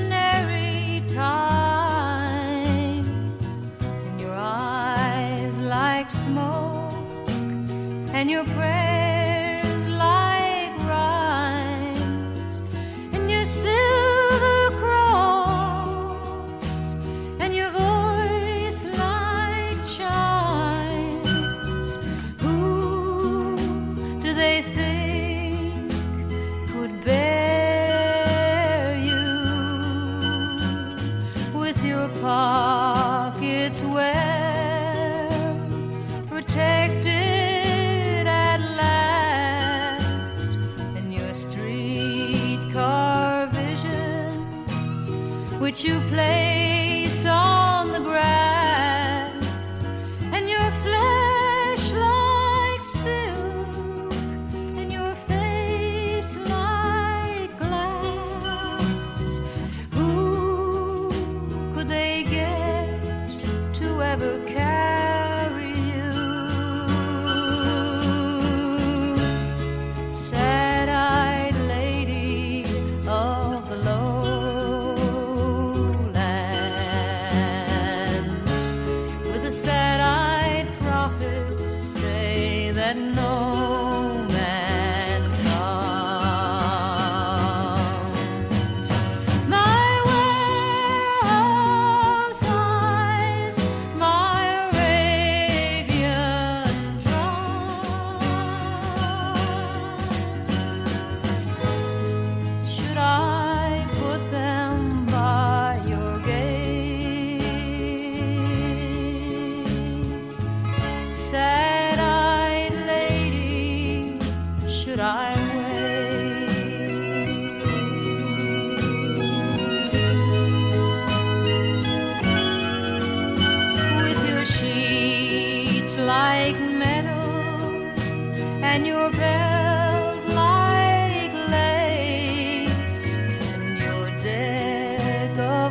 ordinary times, and your eyes like smoke, and your prayers like rhymes, and your silver cross, and your voice like chimes. Who do they think could bear you with your pockets well protected at last, and your streetcar visions which you place on the grass, and your flesh like silk, and your face like glass? Who could they get to ever carry you? Sad-eyed lady of the lowlands, with the sad-eyed prophets say that no man comes. My warehouse eyes, my Arabian drums, should I put them by your gate? Sad-eyed lady, should I wait? With your sheets like metal, and your belt like lace, and your deck of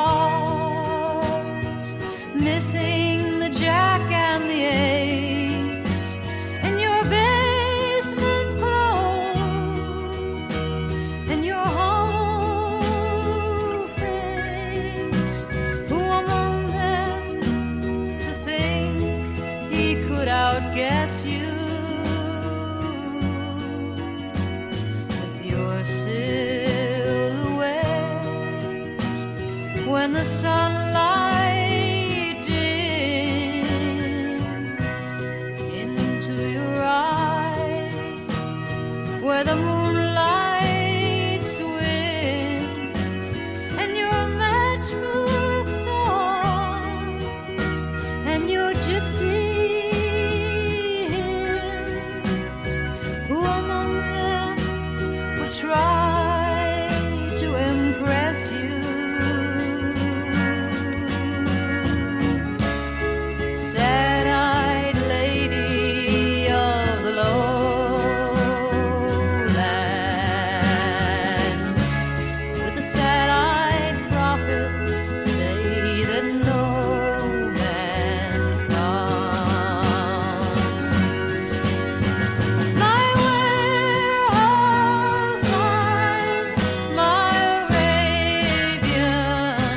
cards missing the jack and the ace, and your basement clothes, and your whole face. Who among them to think he could outguess you with your silhouette when the sunlight dims into your eyes, where the moonlight swims, and your matchbook songs, and your gypsy hymns? Who among them would try to impress you? Sad-eyed lady of the lowlands, with the sad-eyed prophets say that no man comes. My warehouse eyes, my Arabian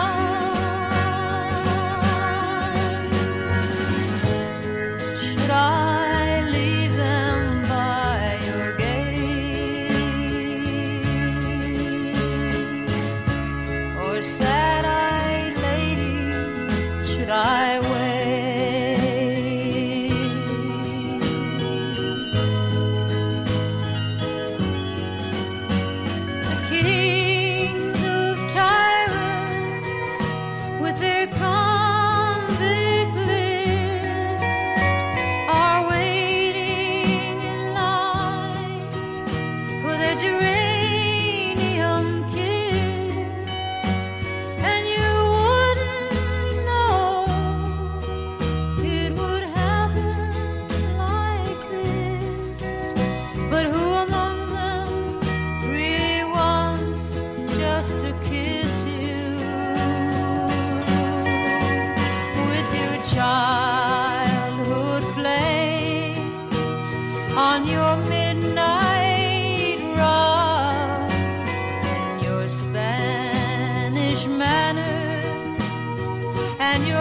drums, should I leave them by your gate? Or sad-eyed lady, should I wait? The kings of tyrants, with their convict list, are waiting in line for their geranium kiss.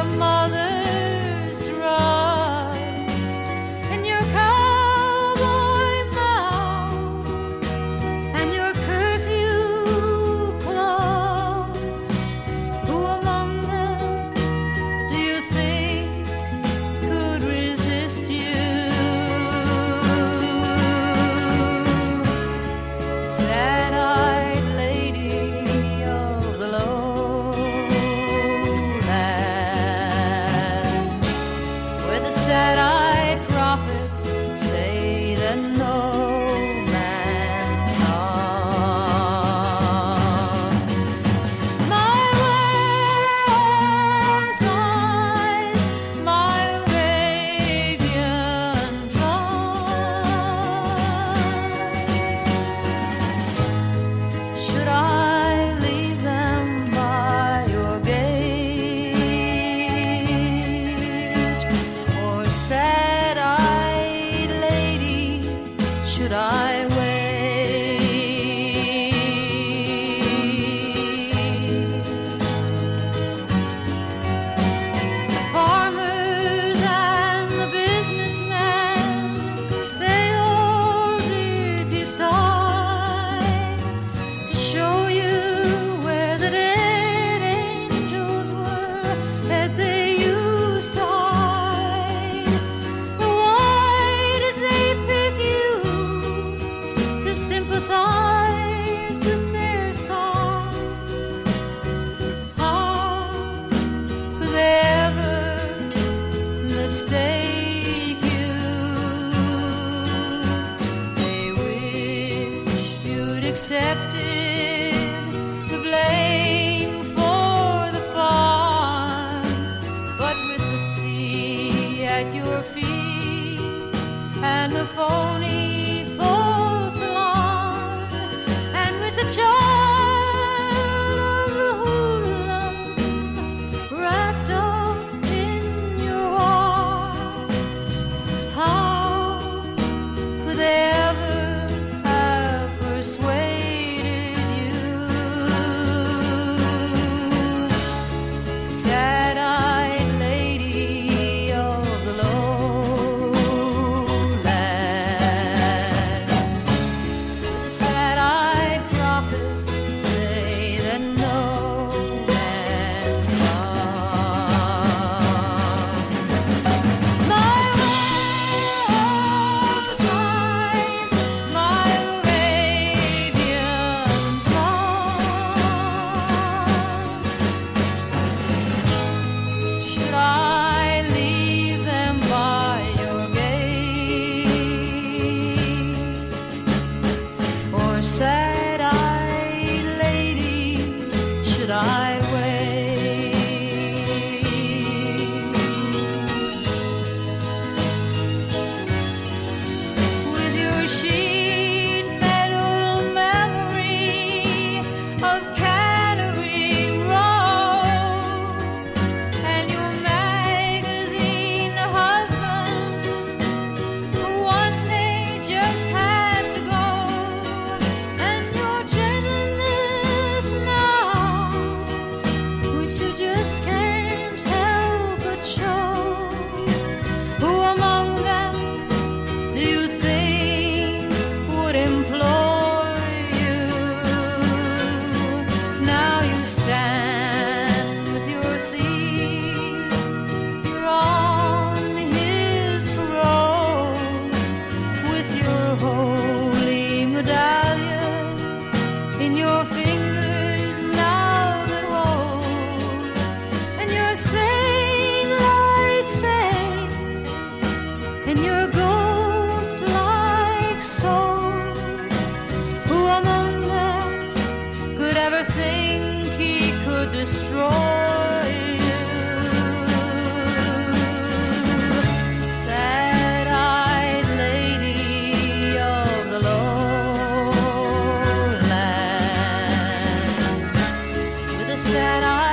a mother's dress and your cowboy mouth and your curfew clothes. Who among them do you think could resist you? Sad-eyed lady of the lowlands, where the sad-eyed prophets say that no man comes. My world's eyes, my Arabian tribes, should I leave them by your gate? Or sad-eyed lady, should I wait? The farmers and the businessmen, they all did decide to show you where the dead angels were that they used to hide. But why did they pick you to sympathize with their song? How could they ever mistake you? They wished you'd accepted the blame for the farm, but with the sea at your feet and the phony false alarm, and with the child of the hoodlum wrapped up in your arms, how could they ever have persuaded you? Sad-eyed lady of the lowlands, the sad-eyed prophets say that no man comes. My world's eyes, my Arabian tribes, should I leave them by your gate? Or sad-eyed lady, should I wait? With your sheet metal memory of Cannery Row and your magazine husband who one day just had to go, and your gentleness now, which you just can't help but show. Who among them do you think would employ you? Now you stand with your thief, you're on his parole, with your holy medallion in your fingers now that hold, and your saint-like face and your ghost-like soul. Who among them could ever think he could destroy you? Sad-eyed lady of the lowlands, with a sad-eyed